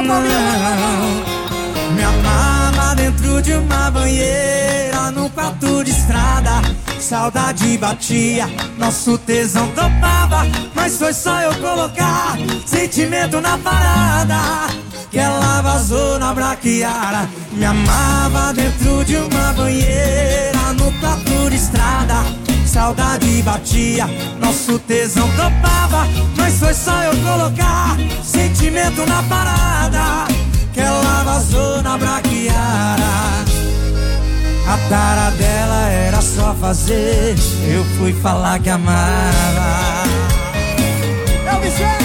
não. Me amava dentro de uma banheira, num quarto de estrada. Saudade batia, nosso tesão topava. Mas foi só eu colocar sentimento na parada que ela vazou na braquiara. Me amava dentro de uma banheira, no quarto de estrada. Saudade batia, nosso tesão topava. Mas foi só eu colocar sentimento na parada que ela vazou na braquiara. A tara dela era só fazer, eu fui falar que amava. Eu me sei.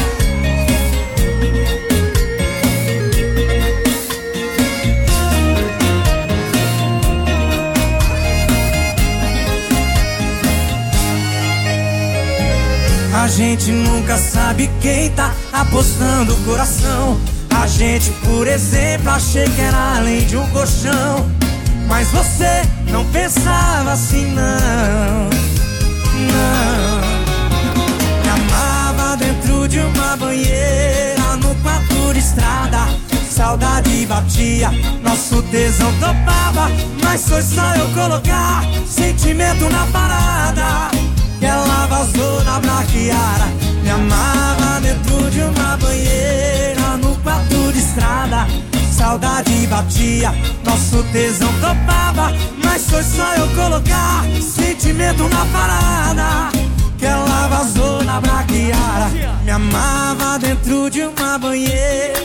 A gente nunca sabe quem tá apostando o coração. A gente, por exemplo, achei que era além de um colchão. Mas você não pensava assim, não. Não. Me amava dentro de uma banheira, no quarto de estrada. Saudade batia, nosso tesão topava. Mas foi só eu colocar sentimento na parada que ela vazou na braquiara. Me amava dentro de uma banheira, no quarto de estrada. Saudade batia, nosso tesão topava. Mas foi só eu colocar sentimento na parada que ela vazou na braquiara. Me amava dentro de uma banheira,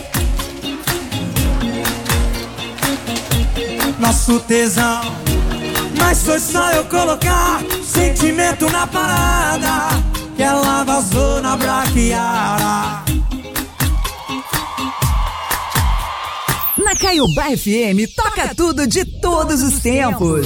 nosso tesão. Mas foi só eu colocar sentimento na parada que ela vazou na braquiara. Na Caiobá FM, toca tudo de todos os tempos.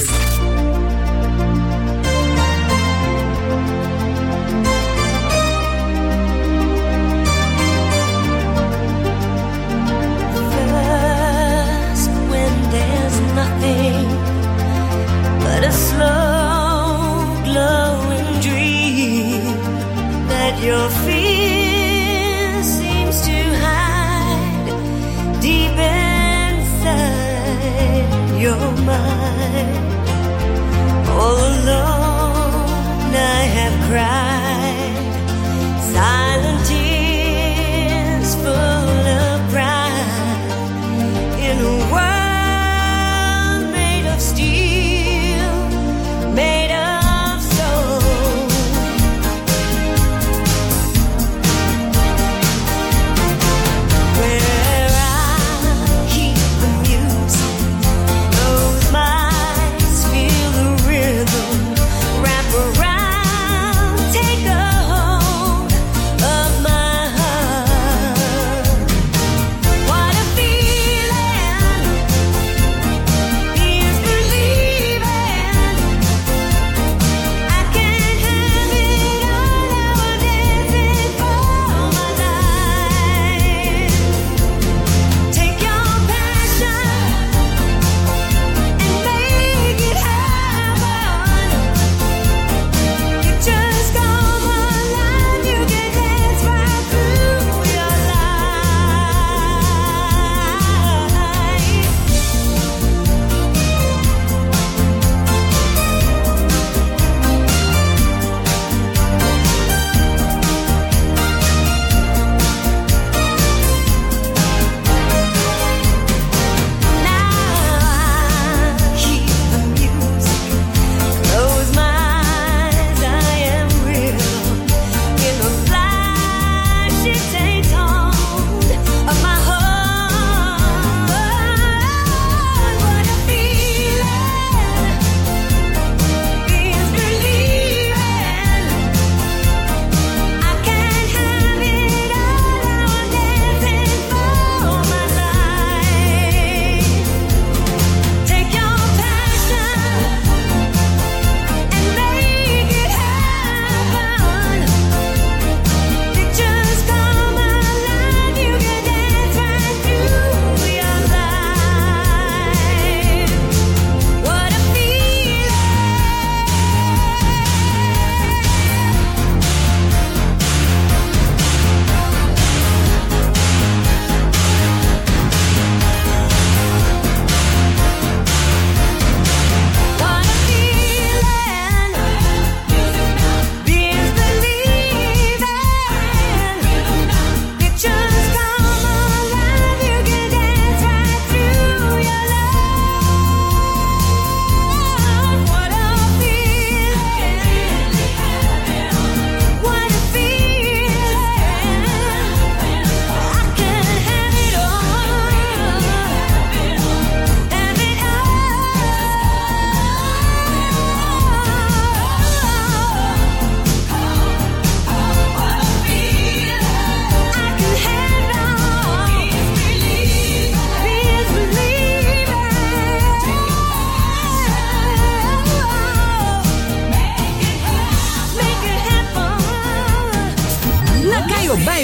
First, when there's nothing but a slow glowing dream that your fear seems to hide deep inside your mind. All alone I have cried silent tears full of pride in a world made of steel, made of soul. Where I keep the music, close my eyes, feel the rhythm, wrap around,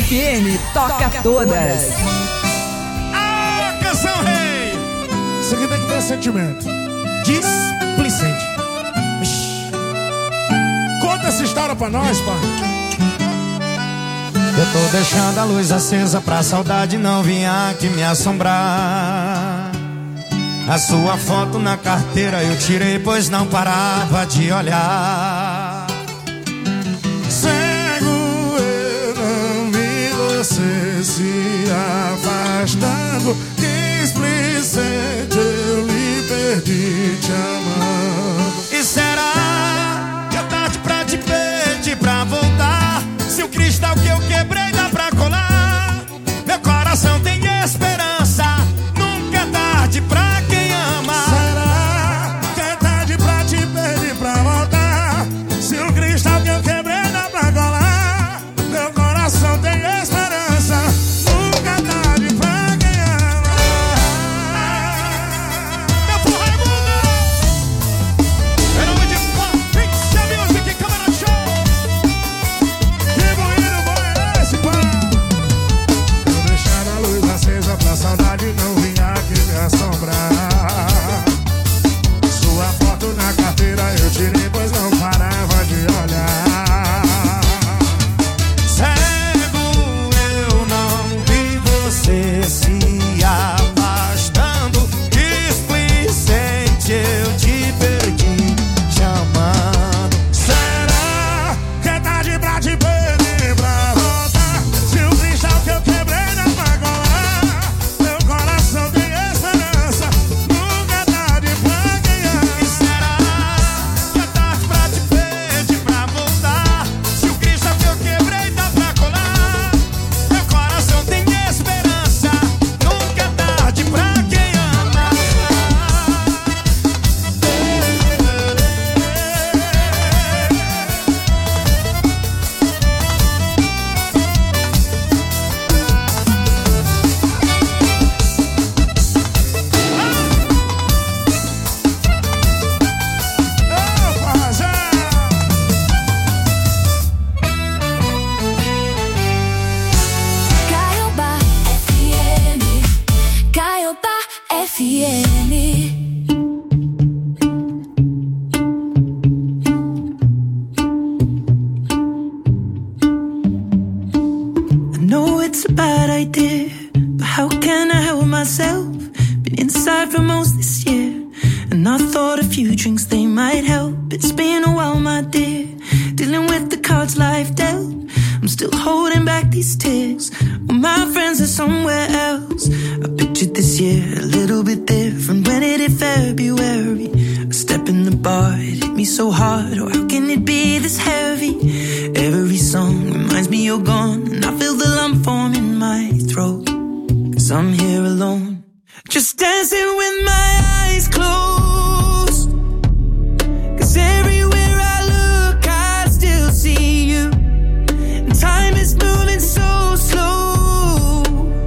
FM toca todas. Ah, canção rei! Isso aqui tem que ter sentimento. Displicente. Conta essa história pra nós, pai. Eu tô deixando a luz acesa pra saudade não vir aqui me assombrar. A sua foto na carteira eu tirei, pois não parava de olhar. Cego eu não vi você se afastando. Displicente eu lhe perdi te amando. E será que é tarde pra te pedir pra voltar? Se o cristal que eu quebrei dá pra colar, meu coração tem esperança. Nunca é tarde pra quem ama. Será que é tarde pra te pedir pra voltar? Se o cristal que eu quebrei dá pra colar, meu coração tem esperança. Nunca é tarde pra quem ama. Meu porra é mundo. Em nome de Pixel Music, Câmara Show. Que bonito bom é esse, pá? Eu deixar a luz acesa pra saudade não vir aqui me assombrar. Sua foto na carteira eu tirei, pois não parava de olhar. Cego eu não vi você se afastando. Displicente eu te perdi te amando. Será que é tarde pra te pedir pra voltar? Se o cristal que eu quebrei dá pra colar, meu coração tem esperança. Nunca é tarde pra quem ama. E será que é tarde pra te pedir pra voltar? Se o cristal que eu quebrei dá pra colar, meu coração tem esperança. Nunca é tarde pra quem ama. Caiobá FM, Caiobá FM. I know it's a bad idea, but how can I help myself? Been inside for most this year, and I thought a few drinks they might help. It's been a while, my dear, dealing with the cards life dealt. I'm still holding back these tears, well, my friends are somewhere else. I pictured this year a little bit different. When it hit February, a step in the bar, it hit me so hard. Oh, how can it be this heavy? Every song reminds me you're gone, and I feel the lump form in my throat. 'Cause I'm here alone, just dancing with my eyes closed. 'Cause everywhere I look, I still see you. And time is moving so slow,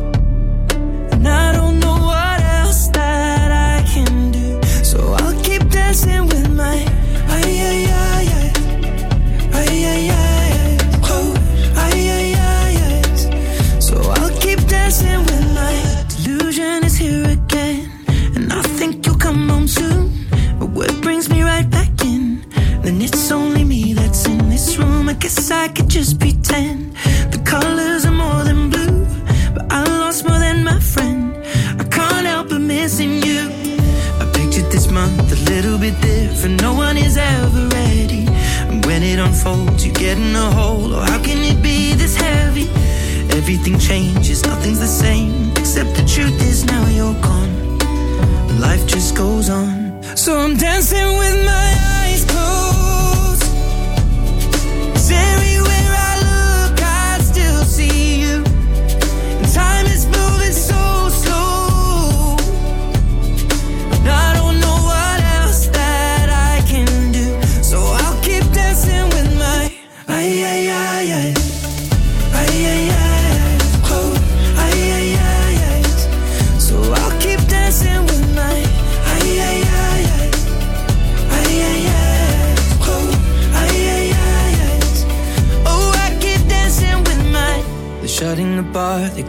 and I don't know what else that I can do. So I'll keep dancing with my ay ay ay ay ay ay ay close ay ay ay ay. So I'll keep dancing with my delusion is here again, and I think you'll come home soon. But what brings me right back in? Then it's only me that's in this room. I guess I could just pretend the colors are more than blue, but I lost more than my friend. I can't help but missing you. I pictured this month a little bit different. No one is ever ready, and when it unfolds, you get in a hole. Oh, how can it be this heavy? Everything changes, nothing's the same, except the truth is now you're gone. Life just goes on, so I'm dancing with my eyes closed. 'Cause everywhere I look, I still see you. And time is moving so slow, and I don't know what else that I can do. So I'll keep dancing with my ay ay ay ay ay ay ay close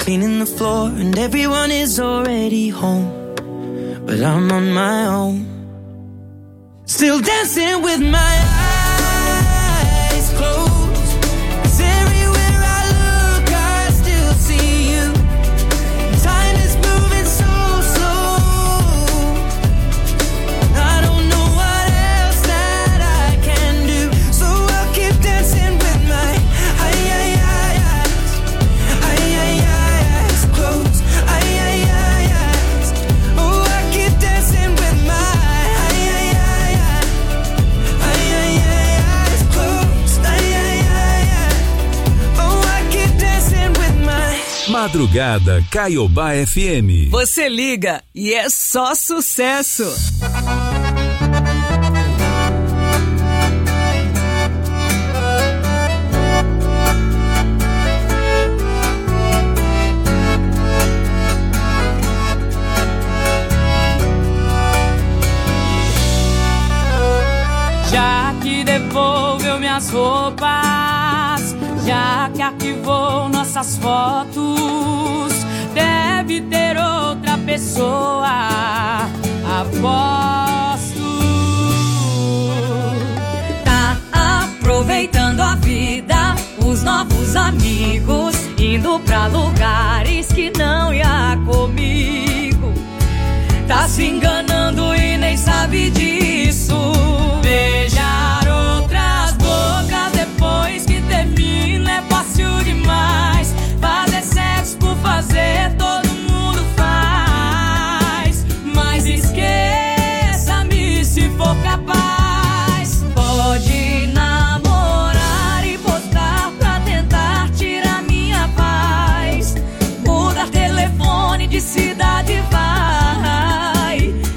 cleaning the floor and everyone is already home, but I'm on my own, still dancing with my eyes closed, 'cause everywhere I look I still see you. Time is moving so slow, I don't know what else that I can do, so I'll keep dancing with my eyes closed, eyes. Oh, I keep dancing with my eyes closed, oh, I keep dancing with my. Madrugada Caiobá FM. Você liga e é só sucesso. Já que devolveu minhas roupas, já que arquivou nossas fotos, deve ter outra pessoa, aposto. Tá aproveitando a vida, os novos amigos, indo pra lugares que não ia comigo. Tá se enganando e nem sabe disso. Beijar outras bocas depois que termina é fácil demais. Fazer sexo por fazer todo mundo faz, mas esqueça-me se for capaz. Pode namorar e postar pra tentar tirar minha paz. Mudar telefone de cidade vai,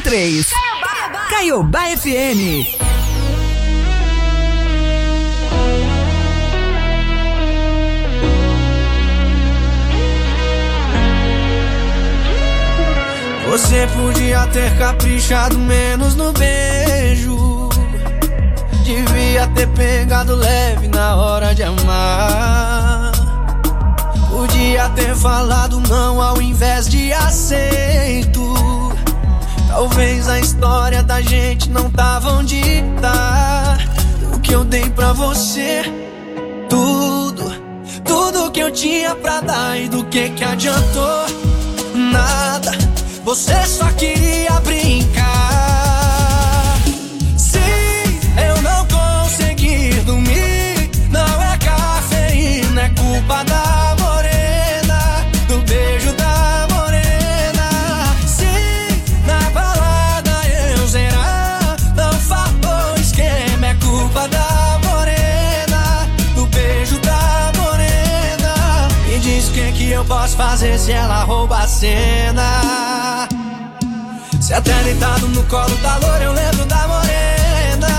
103. Caiobá FM. Você podia ter caprichado menos no beijo, devia ter pegado leve na hora de amar. Podia ter falado não ao invés de aceito. Talvez a história da gente não tava onde tá. O que eu dei pra você, tudo que eu tinha pra dar, e do que adiantou? Nada, você só queria brincar. Se eu não conseguir dormir, não é cafeína, é culpa da morena, do beijo da morena. Se na balada eu zerar, não falou esquema, é culpa da morena, do beijo da morena. Me diz o que eu posso fazer se ela rouba a cena. Se até deitado no colo da loura eu lembro da morena.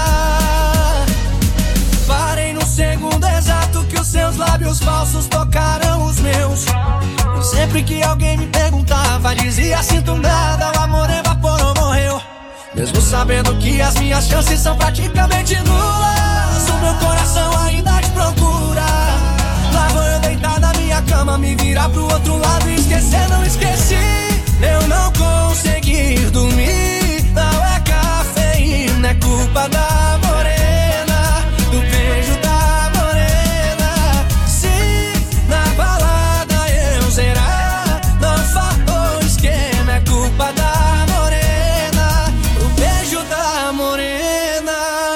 Parei no segundo exato que os seus lábios falsos tocaram os meus. E sempre que alguém me perguntava, dizia sinto nada, o amor evaporou, morreu. Mesmo sabendo que as minhas chances são praticamente nulas, o meu coração ainda te procura. Lá vou eu deitar na minha cama, me virar pro outro lado e esquecer, não esqueci. Eu não consegui dormir, não é cafeína, é culpa da morena, do beijo da morena. Se na balada eu zerar, não falou esquema, é culpa da morena, do beijo da morena.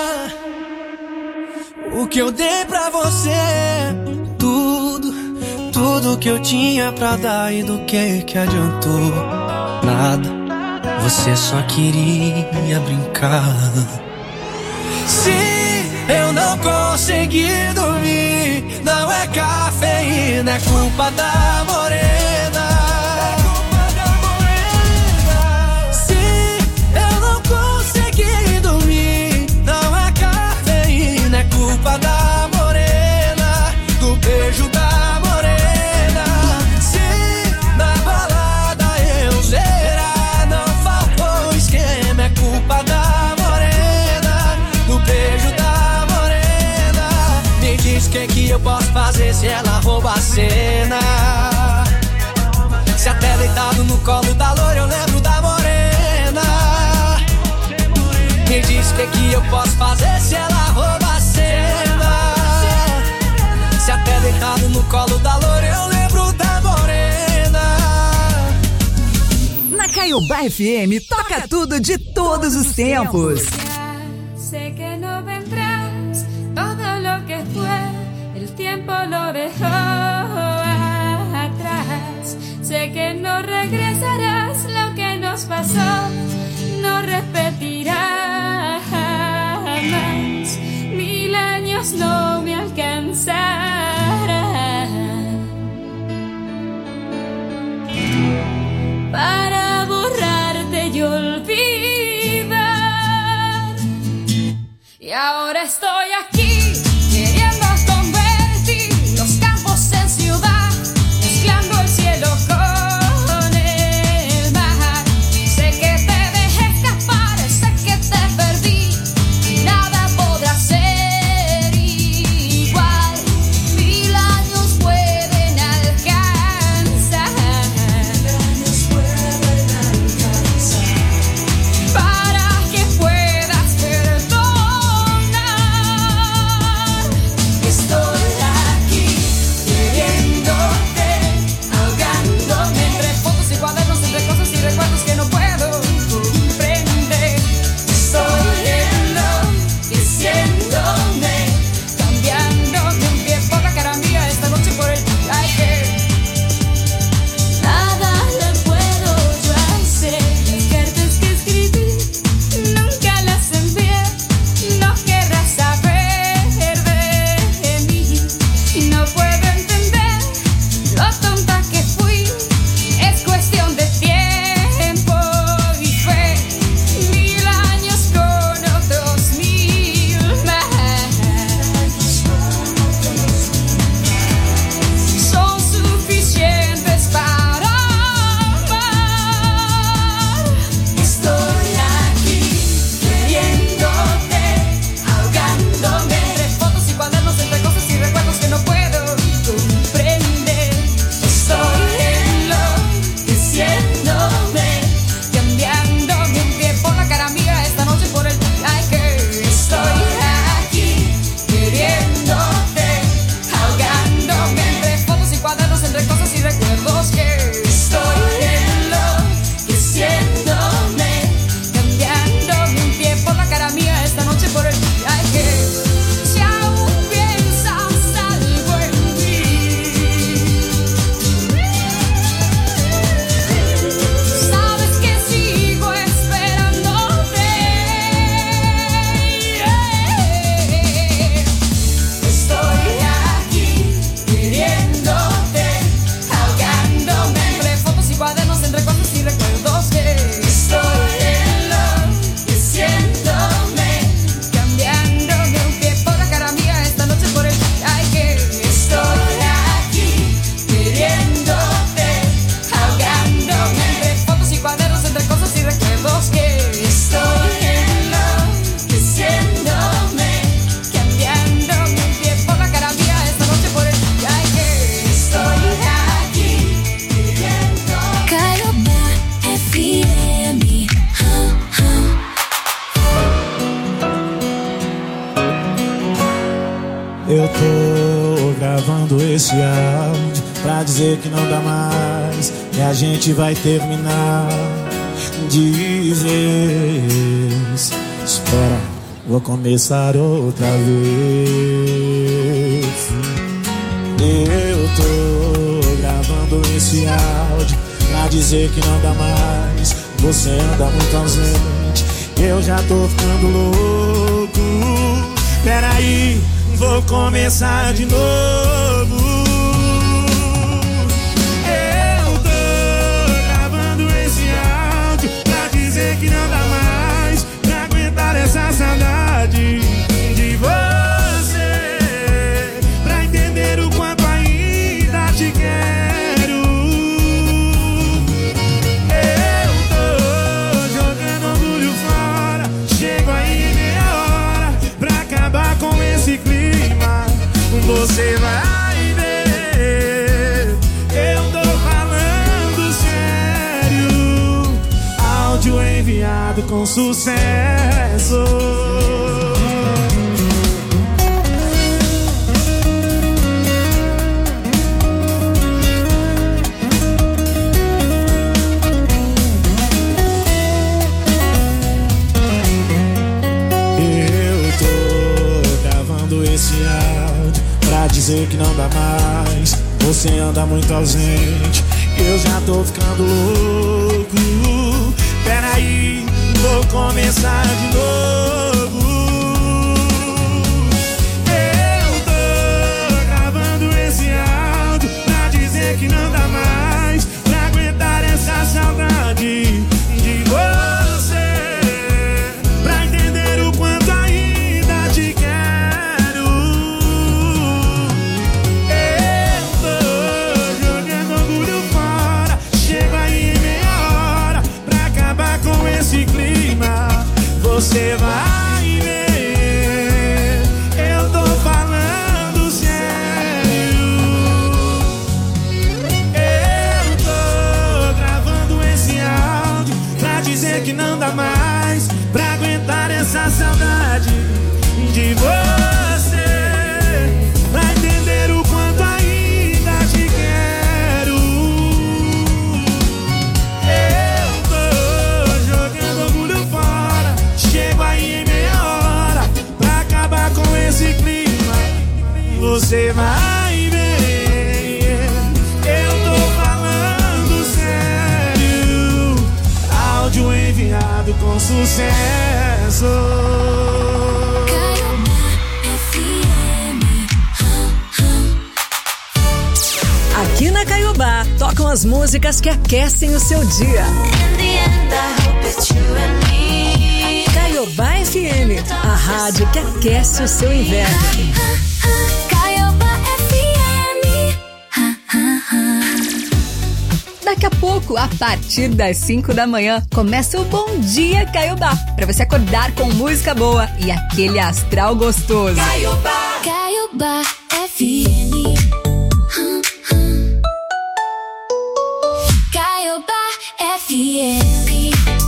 O que eu dei pra você, tudo que eu tinha pra dar, e do que adiantou? Nada, você só queria brincar. Se eu não conseguir dormir, não é cafeína, é culpa da morena, é culpa da morena. Se eu não conseguir dormir, não é cafeína, é culpa da morena, do beijo da morena. Que eu posso fazer se ela rouba a cena? Se até deitado no colo da loura eu lembro da morena. Me diz que eu posso fazer se ela rouba a cena? Se até deitado no colo da loura eu lembro da morena. Na Caiobá FM toca tudo de todos os tempos. Sé que no vendrás, todo lo que fue el tiempo lo dejó atrás. Sé que no regresarás, lo que nos pasó no repetirá jamás. 1000 años no me alcanzarán para borrarte y olvidar. Y ahora estoy aquí queriendo convertir los campos en ciudad, mezclando el cielo con el mar. Sé que te dejé escapar, sé que te perdí y nada podrá ser igual. 1000 años pueden alcanzar para que puedas perdonar. Eu tô gravando esse áudio pra dizer que não dá mais, e a gente vai terminar de vez. Espera, vou começar outra vez. Eu tô gravando esse áudio pra dizer que não dá mais, você anda muito ausente, eu já tô ficando louco. Peraí, vou começar de novo. Eu tô gravando esse áudio pra dizer que não dá mais pra aguentar essa saudade de você, pra entender o quanto ainda te quero. Eu tô jogando orgulho fora, chego aí em meia hora pra acabar com esse clima. Você vai ver, eu tô falando sério. Áudio enviado com sucesso. Eu tô gravando esse áudio pra dizer que não dá mais, você anda muito ausente, eu já tô ficando louco. Peraí, vou começar de novo. Eu tô gravando esse áudio pra dizer que não dá mais pra aguentar essa saudade de você, pra entender o quanto ainda te quero. Eu tô jogando orgulho fora, chego aí em meia hora pra acabar com esse clima. Você vai ver, eu tô falando sério. Eu tô gravando esse áudio pra dizer que não dá mais pra aguentar essa saudade de você, pra entender o quanto ainda te quero. Eu tô jogando orgulho fora, chego aí em meia hora pra acabar com esse clima. Você vai ver, eu tô falando sério. Áudio enviado com sucesso. Aqui na Caiobá, tocam as músicas que aquecem o seu dia. Caiobá FM, a rádio que aquece o seu inverno. Caiobá FM. Daqui a pouco, a partir das 5 da manhã, começa o Bom Dia Caiobá, pra você acordar com música boa e aquele astral gostoso. Caiobá FM. Caiobá FM.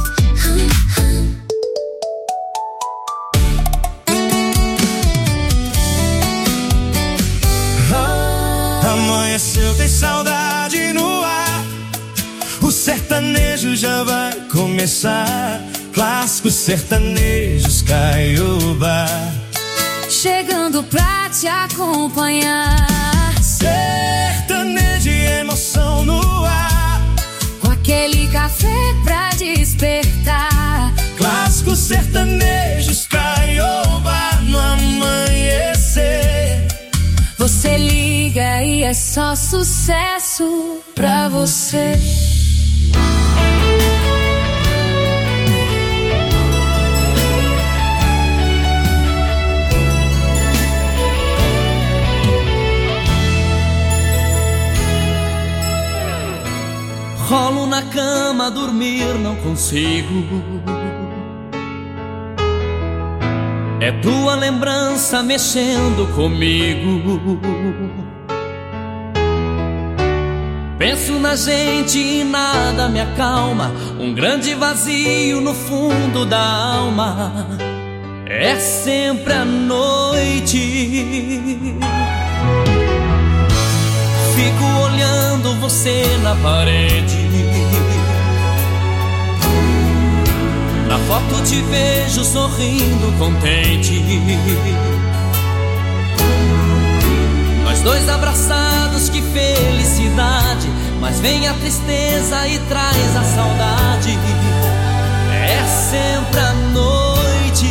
Amanheceu, tem saudade no ar. O sertanejo já vai começar. Clássicos sertanejos Caiobá, Chegando pra te acompanhar. sertanejo e emoção no ar. Com aquele café pra despertar. Clássicos sertanejos Caiobá no amanhecer. Você liga e é só sucesso pra você. Rolo na cama, dormir não consigo. É tua lembrança mexendo comigo. Penso na gente e nada me acalma. Um grande vazio no fundo da alma. É sempre a noite. fico olhando você na parede. Na foto te vejo sorrindo contente, nós dois abraçados, que felicidade. Mas vem a tristeza e traz a saudade. É sempre a noite.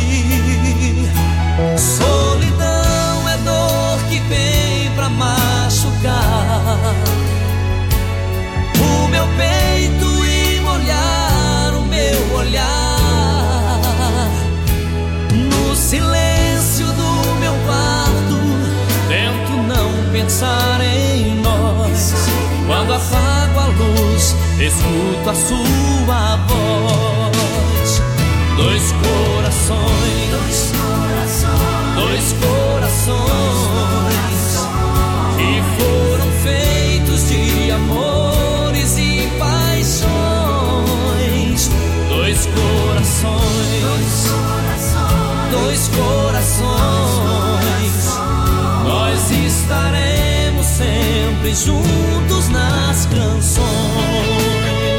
Solidão é dor que vem pra machucar o meu peito e molhar o meu olhar. No silêncio do meu quarto tento não pensar em nós. Quando apago a luz, escuto a sua voz. Dois corações, dois corações que foram feitos de amores e paixões. Dois corações, dois corações. Nós estaremos sempre juntos nas canções.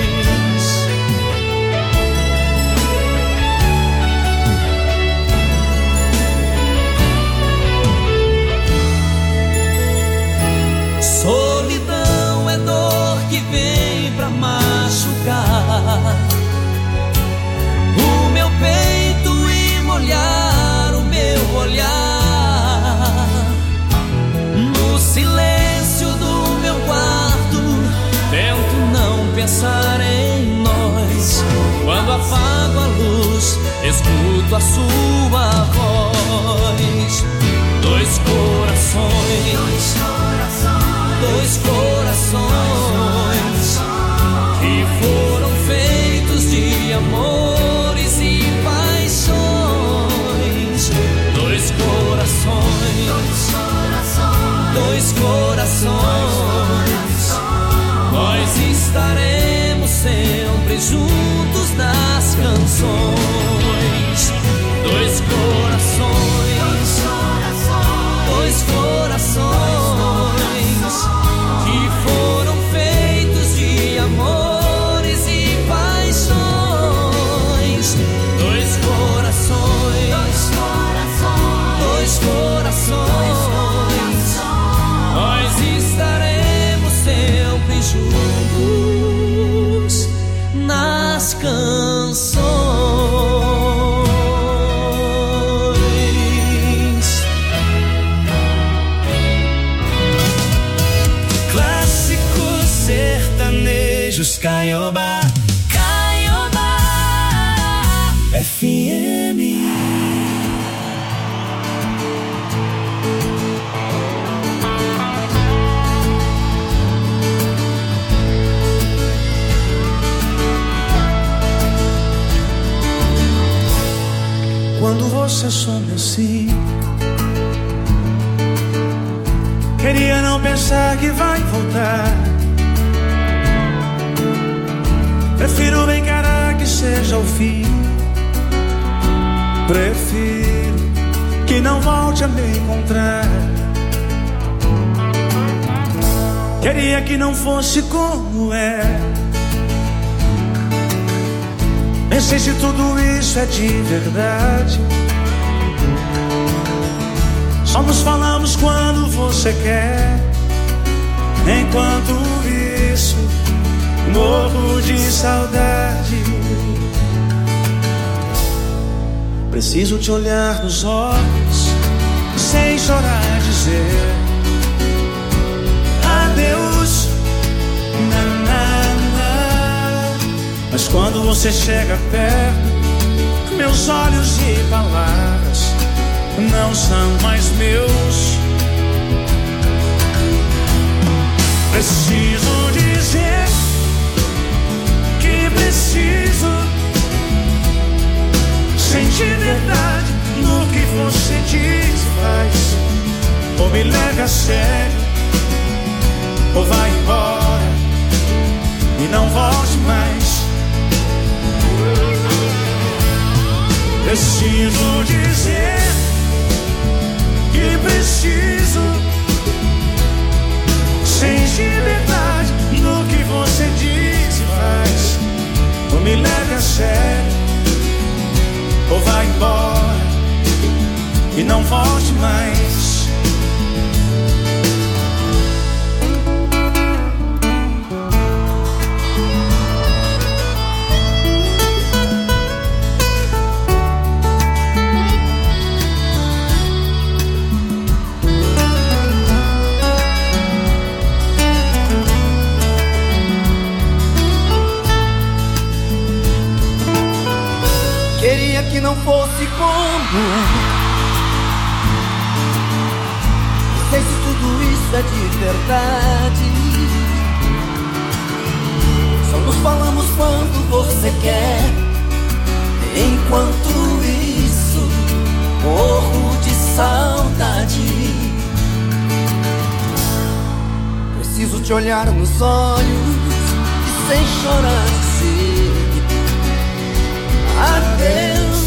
Solidão é dor que vem pra machucar o meu peito e molhar o meu olhar. No silêncio do meu quarto tento não pensar em nós. Quando apago a luz, escuto a sua voz. Dois corações, dois corações que foram feitos de amores e paixões. Dois corações, dois corações. Nós estaremos sempre juntos nas canções. Dois corações, dois corações que foram feitos de amores e paixões. Dois corações, dois corações. Nós estaremos sempre juntos nas canções. Caiobá, Caiobá FM. Quando você some assim, queria não pensar que vai voltar. Prefiro encarar que seja o fim. Prefiro que não volte a me encontrar. Queria que não fosse como é. Nem sei se tudo isso é de verdade. Só nos falamos quando você quer. Enquanto isso, morro de saudade. Preciso te olhar nos olhos, sem chorar, dizer adeus, na, na, na. Mas quando você chega perto, meus olhos e palavras não são mais meus. Preciso dizer que preciso sentir verdade no que você diz e faz. Ou me leva a sério, ou vai embora e não volte mais. Preciso dizer que preciso sentir vai embora e não volte mais. Queria que não fosse como não sei se tudo isso é de verdade. Só nos falamos quando você quer. Enquanto isso, morro de saudade. Preciso te olhar nos olhos e sem chorar dizer adeus.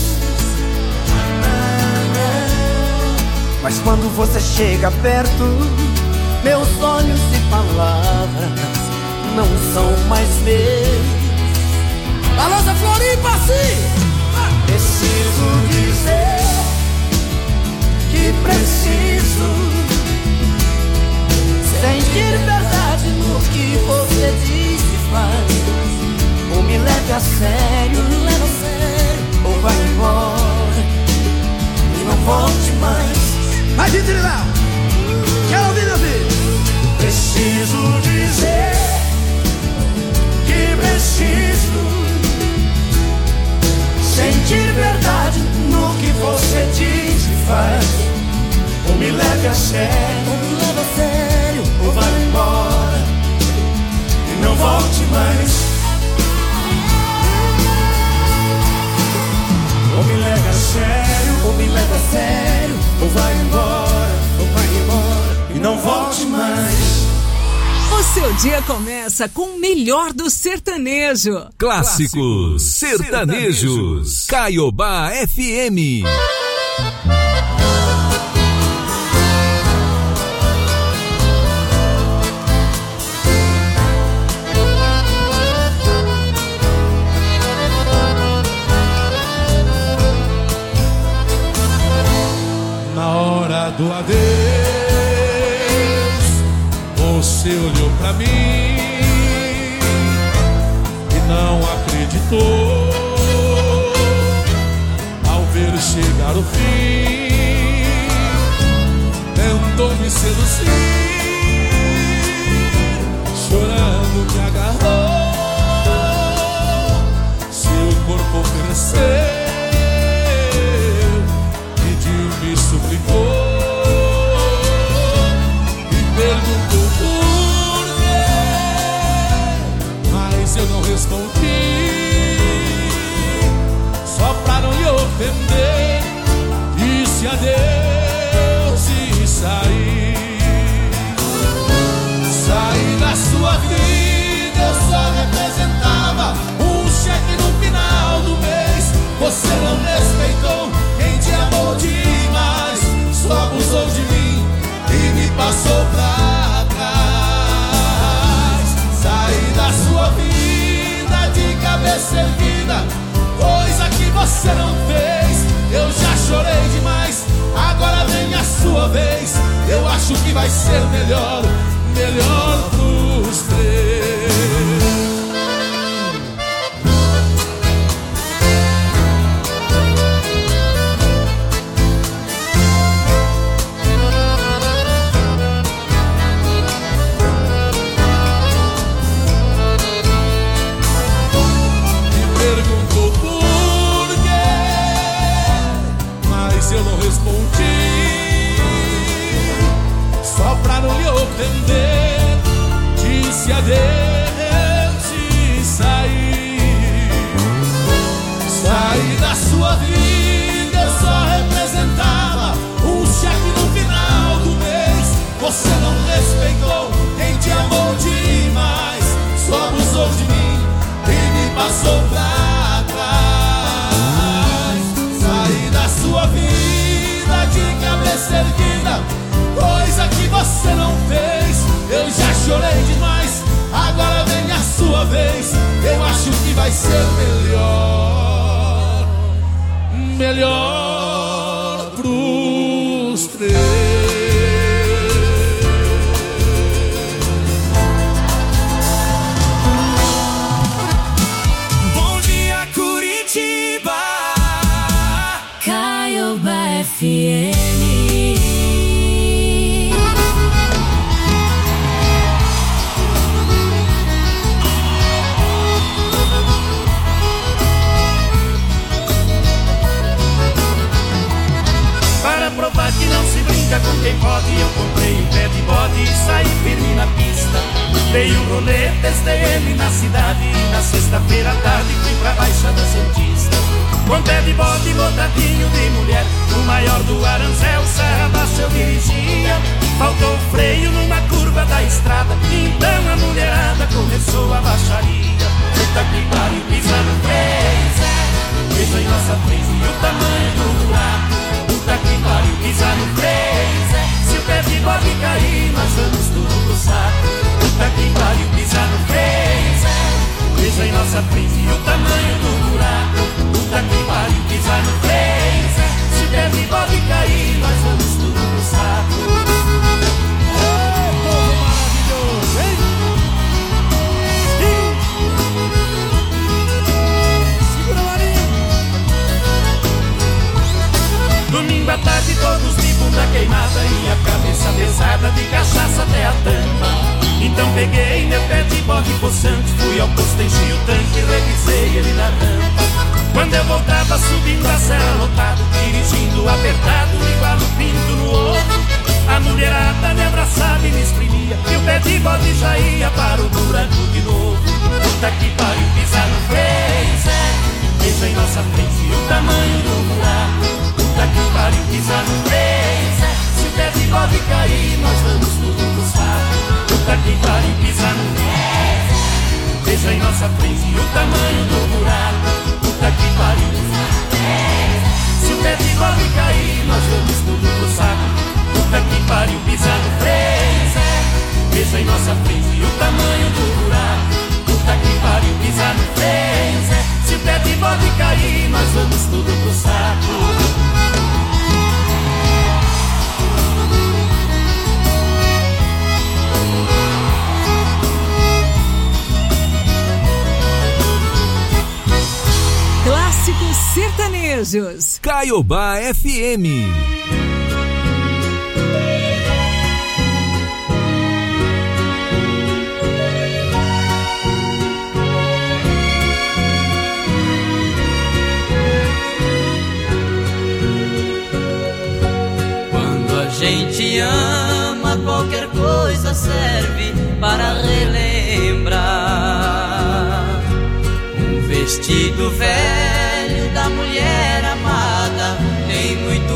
Mas quando você chega perto, meus olhos e palavras não são mais meus. Balança Floripa, sim! Preciso dizer que preciso sentir verdade no que você diz e faz. Ou me leve a sério, ou vai embora e não volte mais. Mais de trilhão, quero ouvir meu filho. Preciso dizer que preciso sentir verdade no que você diz e faz. Ou me leve a sério, ou vai embora e não volte mais. Ou me leve a sério, ou me leve a sério, ou vai embora e não volte mais. O seu dia começa com o melhor do sertanejo. Clássicos sertanejos. Caiobá FM. Na hora do adeus, você olhou pra mim e não acreditou. Ao ver chegar o fim, tentou me seduzir, chorando me agarrou. Seu corpo ofereceu, me suplicou e perguntou por quê, mas eu não respondi. Só pra não lhe ofender, disse adeus e saí. Saí da sua vida, eu só representava um cheque no final do mês. Você não respeitou quem te amou demais, só abusou de mim e me passou pra trás. Saí da sua vida de cabeça erguida, coisa que você não fez. Eu já chorei demais, agora vem a sua vez. Eu acho que vai ser melhor, melhor pros três. Eu não respondi, só pra não lhe ofender, disse adeus e saí. Saí da sua vida, eu só representava um cheque no final do mês. Você não respeitou quem te amou demais, só abusou de mim e me passou pra trás. Saí da sua vida de cabeça erguida, coisa que você não fez. Eu já chorei demais, agora vem a sua vez. Eu acho que vai ser melhor, melhor pros três. Bom dia, Curitiba. Caiobá FM. Provar que não se brinca com quem pode, eu comprei um pé de bode e saí firme na pista. Dei um rolê, testei ele na cidade e na sexta-feira à tarde fui pra Baixada Santista. Com pé de bode botadinho de mulher, o maior do Aranzel, serra baixa eu dirigia. Faltou freio numa curva da estrada, então a mulherada começou a baixaria. Puta que pariu, pisa no freio, veja em nossa frente e o tamanho do buraco. Puta que pariu, pisa no freio, se o pé de bode cair, nós vamos tudo pro saco. Puta que pariu, pisa no freio, veja em nossa frente o tamanho do buraco. Puta que pariu, pisa no freio, se o pé de bode cair, nós vamos tudo pro saco. Ô, povo maravilhoso, hein? Segura, Marinho. Domingo à tarde todos de bunda queimada e a cabeça pesada de cachaça até a tampa. Então peguei meu pé de bode possante, fui ao posto, enchi o tanque e revisei ele na rampa. Quando eu voltava subindo a serra lotado, dirigindo apertado igual o pinto no ovo, a mulherada me abraçava e me exprimia e o pé de bode já ia para o buraco de novo. Puta que pariu, pisar no freio, veja em nossa frente o tamanho do buraco. Puta que pariu, pisar no freio, se o pé de bode cair, nós vamos tudo pro saco. Puta que pariu, pisar no freio, veja em nossa frente o tamanho do buraco. Puta que pariu, pisar no freio, se o pé de bode cair, nós vamos tudo pro saco. Puta que pariu, pisar no freio, veja em nossa frente o tamanho do buraco. Puta que pariu, pisar no freio, se o pé de bode cair, nós vamos tudo pro saco. Clássicos sertanejos. Caiobá FM. Quando a gente ama, qualquer coisa serve para relembrar. Um vestido velho da mulher amada tem muito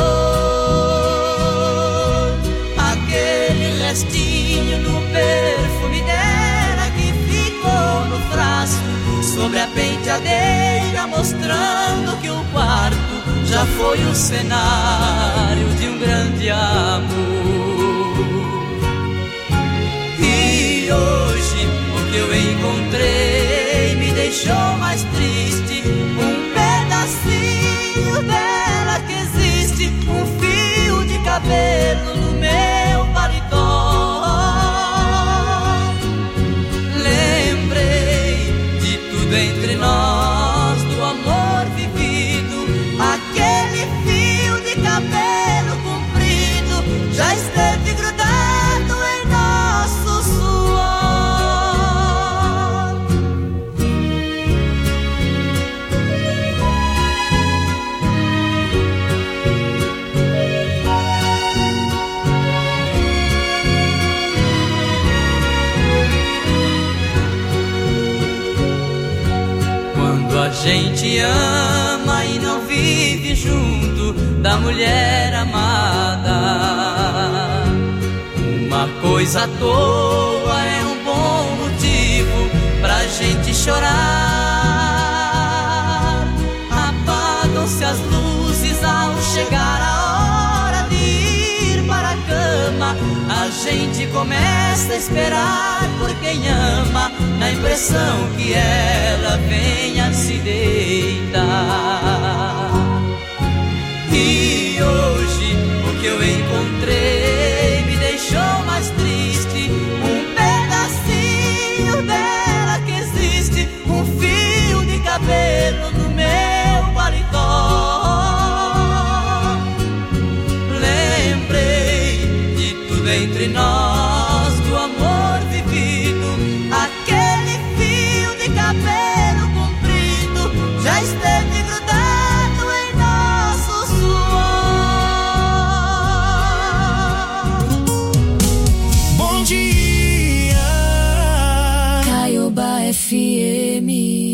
valor. Aquele restinho do perfume dela que ficou no frasco sobre a penteadeira, mostrando que o quarto já foi o cenário de um grande amor. E hoje o que eu encontrei me deixou mais triste. Um pedacinho dela que existe, um fio de cabelo no meu paletó. Lembrei de tudo entre nós, do amor vivido. Aquele fio de cabelo comprido já esteve grudado em nosso suor. Quando a gente ama e não vive junto da mulher amada, uma coisa à toa é um bom motivo pra gente chorar. Apagam-se as luzes ao chegar a hora de ir para a cama. A gente começa a esperar por quem ama, na impressão que ela venha se deitar. E hoje o que eu encontrei me deixou mais triste. Um pedacinho dela que existe, um fio de cabelo no meu paletó. Lembrei de tudo entre nós, do amor vivido. Aquele fio de cabelo comprido já esteve grudado em nosso suor. Bom dia, Caiobá FM.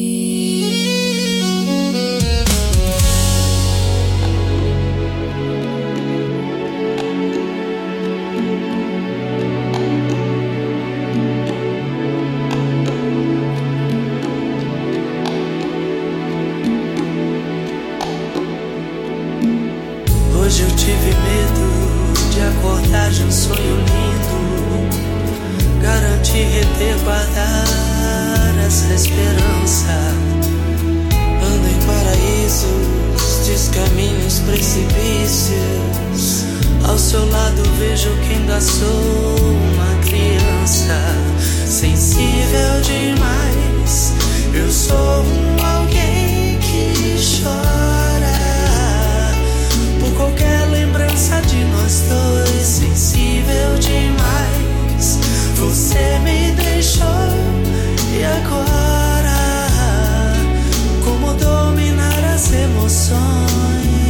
Hoje eu tive medo de acordar de um sonho lindo. Garantir, reter, guardar essa esperança. Ando em paraísos, descaminhos, precipícios. Ao seu lado vejo que ainda sou uma criança. Sensível demais, eu sou alguém que chora por qualquer lembrança de nós dois. Sensível demais, você me deixou. E agora, como dominar as emoções?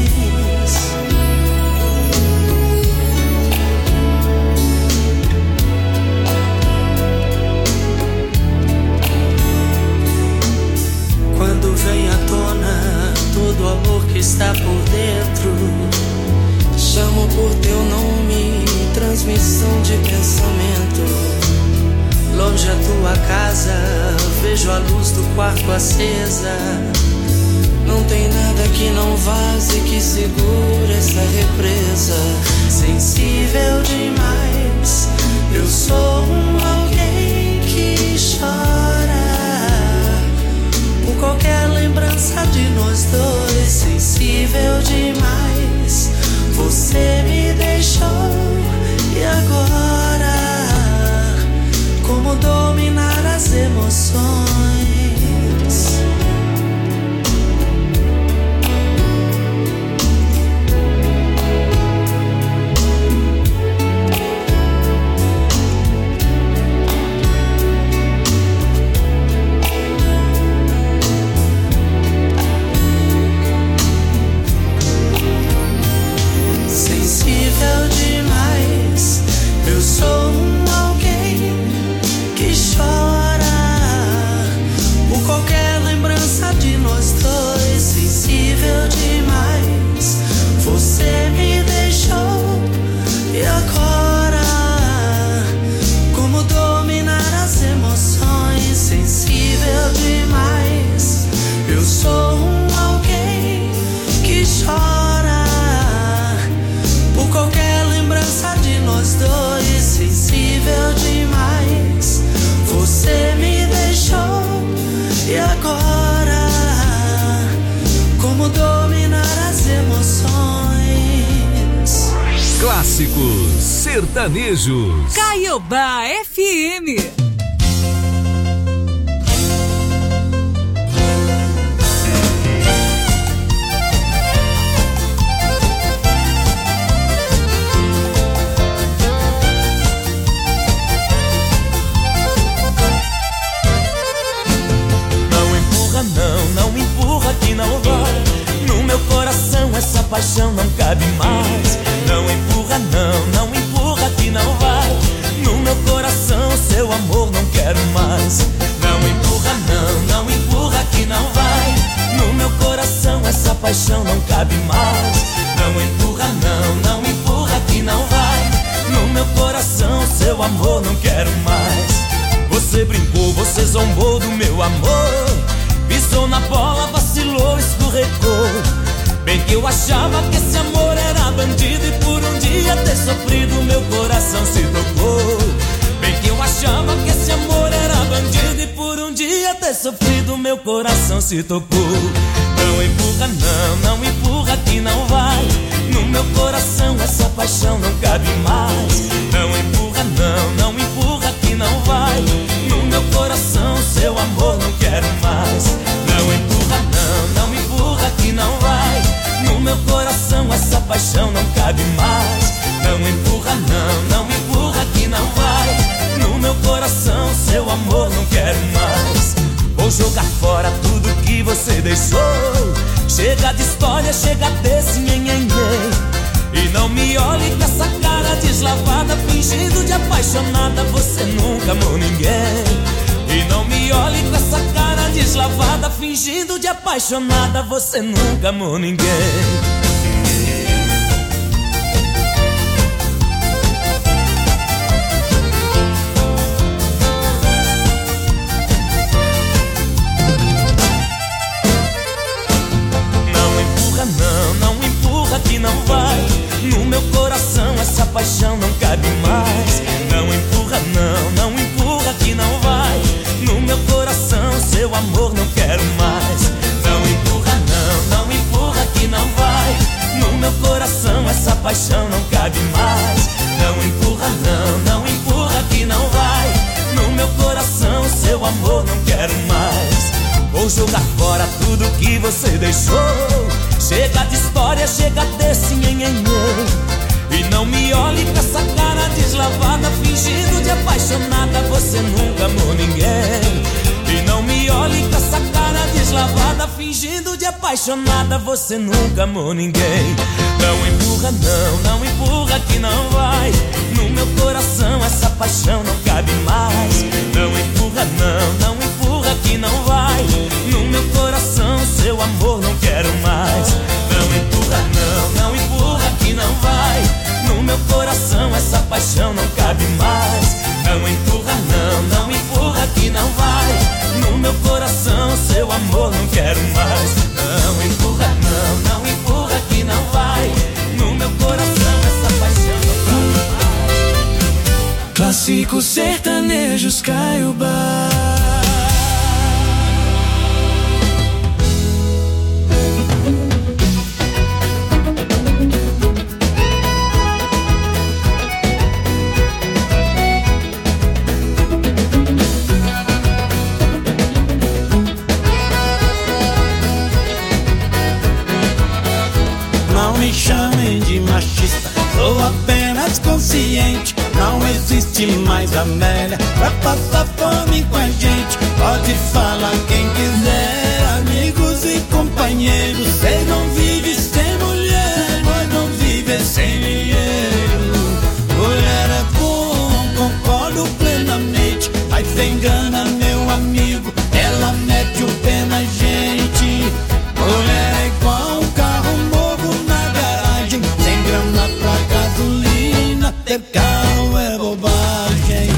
Quando vem à tona todo o amor que está por dentro, chamo por teu nome, transmissão de pensamento. Longe a tua casa, vejo a luz do quarto acesa. Não tem nada que não vaze, que segure essa represa. Sensível demais, eu sou alguém que chora por qualquer lembrança de nós dois. Sensível demais, você me deixou. E agora, como dominar as emoções? Sensível demais, eu sou alguém que chora por qualquer lembrança de nós dois. Sensível demais, você me deixou. E agora, como dominar as emoções? Sensível demais, eu sou alguém que chora por qualquer lembrança de nós dois. Sensível demais, você me deixou. E agora, como dominar as emoções? Clássicos sertanejos. Caiobá FM. Não empurra que não vai. No meu coração essa paixão não cabe mais. Não empurra que não vai. No meu coração seu amor não quero mais. Não empurra que não vai. No meu coração essa paixão não cabe mais. Não empurra que não vai. No meu coração seu amor não quero mais. Você brincou, você zombou do meu amor. Pisou na bola, vacilou, escorregou. Bem que eu achava que esse amor era bandido, e por um dia ter sofrido meu coração se tocou. Bem que eu achava que esse amor era bandido, e por um dia ter sofrido meu coração se tocou. Não empurra que não vai. meu coração essa paixão não cabe mais. Não empurra não, não empurra que não vai. No meu coração seu amor não quero mais. Não empurra não, não empurra que não vai. No meu coração essa paixão não cabe mais. Não empurra não, não empurra que não vai. No meu coração seu amor não quero mais. Vou jogar fora tudo que você deixou. Chega de história, chega desse nhenhenhê. E não me olhe com essa cara deslavada, fingindo de apaixonada, você nunca amou ninguém. E não me olhe com essa cara deslavada, fingindo de apaixonada, você nunca amou ninguém. Não, não empurra que não vai. No meu coração essa paixão não cabe mais. Não empurra não, não empurra que não vai. No meu coração seu amor não quero mais. Não empurra não, não empurra que não vai. No meu coração essa paixão não cabe mais. Não empurra não, não empurra que não vai. No meu coração seu amor não quero mais. Vou jogar fora tudo que você deixou. Chega de história, chega desse nhenhenhê. E não me olhe com essa cara deslavada, fingindo de apaixonada, você nunca amou ninguém. E não me olhe com essa cara deslavada, fingindo de apaixonada, você nunca amou ninguém. Não empurra não, não empurra que não vai. No meu coração essa paixão não cabe mais. Não empurra não, não empurra que não vai. No meu coração seu amor não quero mais. Não empurra não, não empurra que não vai. No meu coração essa paixão não cabe mais. Não empurra não, não empurra que não vai. No meu coração seu amor não quero mais. Não empurra não, não empurra que não vai. No meu coração essa paixão não cabe mais. Clássicos sertanejos Caiobá. Não me chamem de machista, sou apenas consciente. Não existe mais Amélia pra passar fome com a gente. Pode falar quem quiser, amigos e companheiros. Cê não vive sem mulher, nós não vive sem dinheiro. Mulher é bom, concordo plenamente, mas se engana meu amigo, ela mete o pé na gente. Mulher é igual um carro novo na garagem, sem grana pra gasolina, ter carro é bobagem.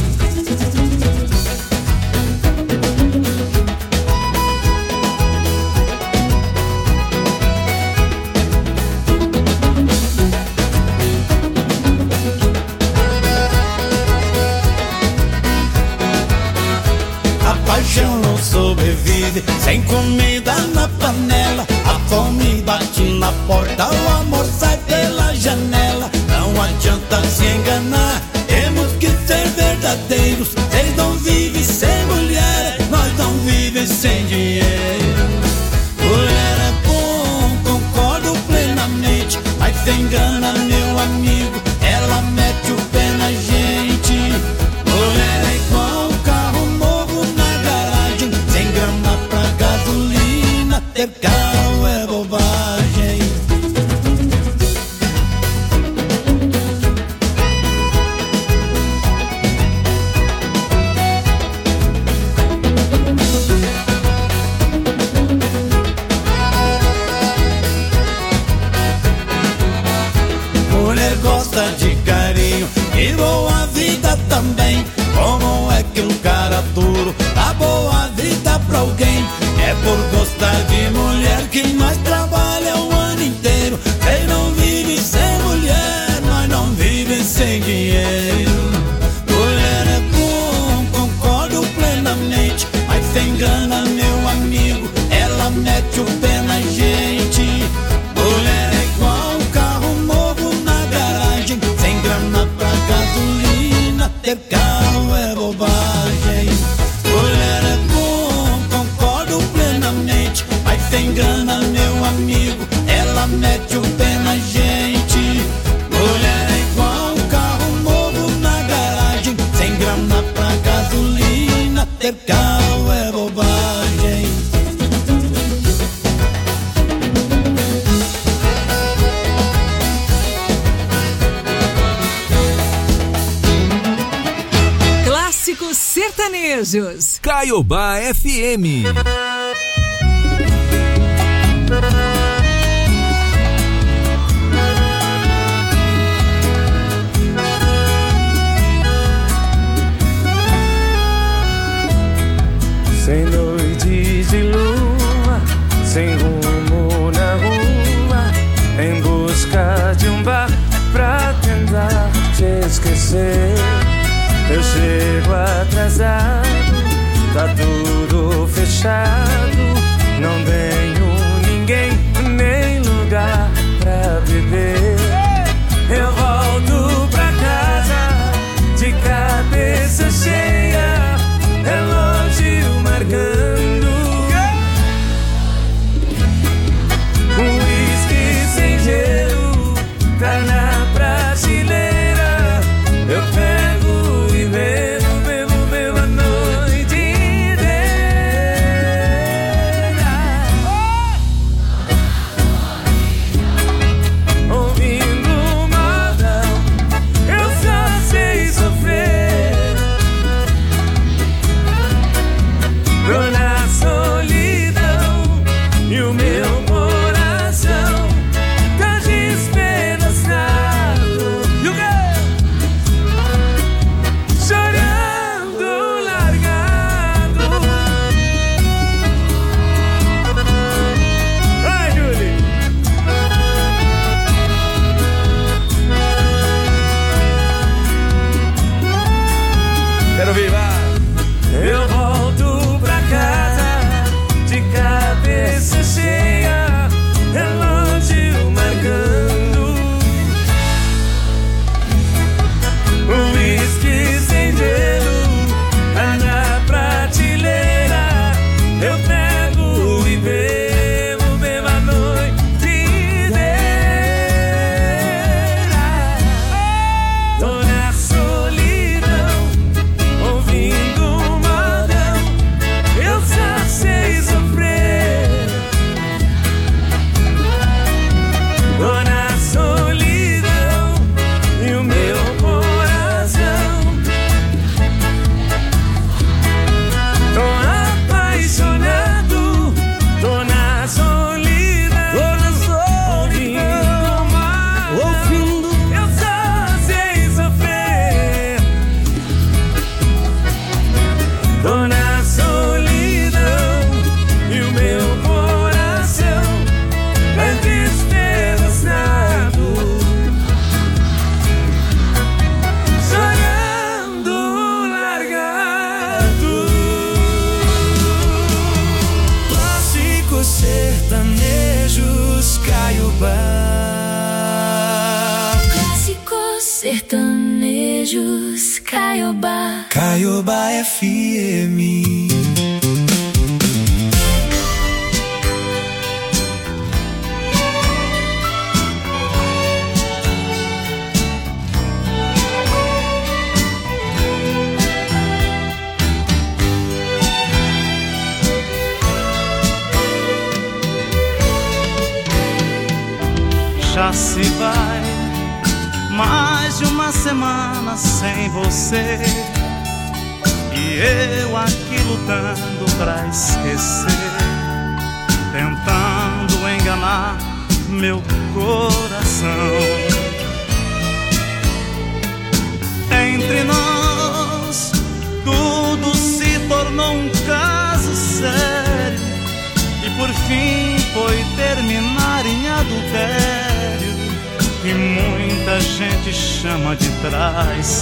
A paixão não sobrevive sem comida na panela. A fome bate na porta, o amor sai pela janela. Não adianta se enganar, temos que ser verdadeiros. Vocês não vivem sem mulher, nós não vivemos sem dinheiro. Mulher é bom, concordo plenamente, mas se engana meu amigo, ela mete o pé na gente. Mulher é igual um carro novo na garagem, sem grana pra gasolina, ter carro é bobagem. Mulher gosta de carinho e boa vida também. Como é que um cara duro dá boa vida pra alguém? É por gostar de mulher que nós trabalha o ano inteiro. Quem não vive sem mulher, nós não vive sem dinheiro. Mulher é bom, concordo plenamente, mas se engana meu amigo, ela mete o pé na gente. Mulher é igual um carro novo sertanejos. Caiobá FM. Sem noite de lua, sem rumo na rua, em busca de um bar pra tentar te esquecer. Eu chego atrasado, tá tudo fechado, não tenho ninguém nem lugar pra beber. Eu volto pra casa de cabeça cheia, relógio marcando, uísque sem gelo tá na prateleira. Eu pego e bebo, bebo, bebo a noite inteira. Ouvindo modão, eu só sei sofrer. Tô na solidão e o meu coração tá despedaçado. E o quê? Chorando largado. Vai, Julie. Quero ver, vai. Eu volto pra casa de cabeça cheia, relógio marcando, uísque sem gelo tá na prateleira. Eu pego e bebo, bebo a noite inteira. Tô na solidão, ouvindo modão, eu só sei sofrer. Tô na solidão e o meu coração, tô apaixonado. Tô na solidão, ouvindo modão, eu só sei sofrer. Tô na solidão e o meu coração é despedaçado, chorando largado. Clássicos sertanejos, Caiobá. Clássicos sertanejos, Caiobá. Caiobá FM. Já se vai mais de uma semana sem você, e eu aqui lutando pra esquecer, tentando enganar meu coração. Entre nós tudo se tornou um caso sério, e por fim foi terminar em adultério, que muita gente chama de traição.